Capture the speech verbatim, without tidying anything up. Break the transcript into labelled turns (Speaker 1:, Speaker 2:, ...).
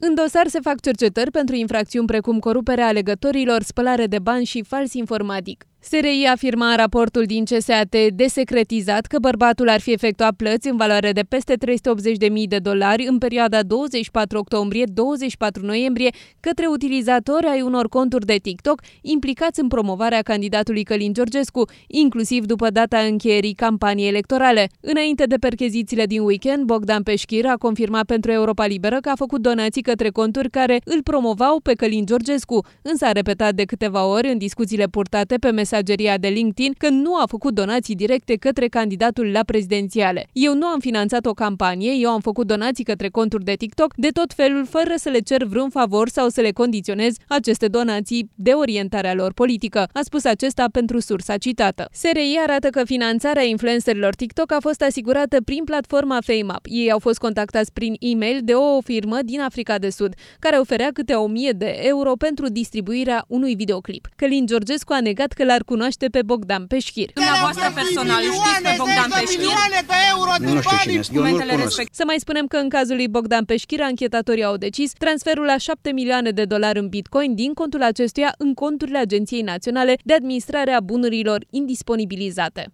Speaker 1: În dosar se fac cercetări pentru infracțiuni precum coruperea alegătorilor, spălare de bani și fals informatic. S R I afirma în raportul din C S A T desecretizat că bărbatul ar fi efectuat plăți în valoare de peste trei sute optzeci de mii de dolari în perioada douăzeci și patru octombrie - douăzeci și patru noiembrie către utilizatori ai unor conturi de TikTok implicați în promovarea candidatului Călin Georgescu, inclusiv după data încheierii campaniei electorale. Înainte de perchezițiile din weekend, Bogdan Peșchir a confirmat pentru Europa Liberă că a făcut donații către conturi care îl promovau pe Călin Georgescu, însă a repetat de câteva ori în discuțiile purtate pe mesageria de LinkedIn că nu a făcut donații directe către candidatul la prezidențiale. Eu nu am finanțat o campanie, eu am făcut donații către conturi de TikTok de tot felul, fără să le cer vreun favor sau să le condiționez aceste donații de orientarea lor politică, a spus acesta pentru sursa citată. S R I arată că finanțarea influencerilor TikTok a fost asigurată prin platforma FameUp. Ei au fost contactați prin e-mail de o firmă din Africa de Sud, care oferea câte o mie de euro pentru distribuirea unui videoclip. Călin Georgescu a negat că l-ar cunoaște pe Bogdan Peșchir.
Speaker 2: Dumneavoastră personal știți pe Bogdan Peșchir?
Speaker 3: Nu știu cine este, eu nu-l cunosc.
Speaker 1: Să mai spunem că în cazul lui Bogdan Peșchir, anchetatorii au decis transferul la șapte milioane de dolari în Bitcoin din contul acestuia în conturile Agenției Naționale de Administrare a Bunurilor indisponibilizate.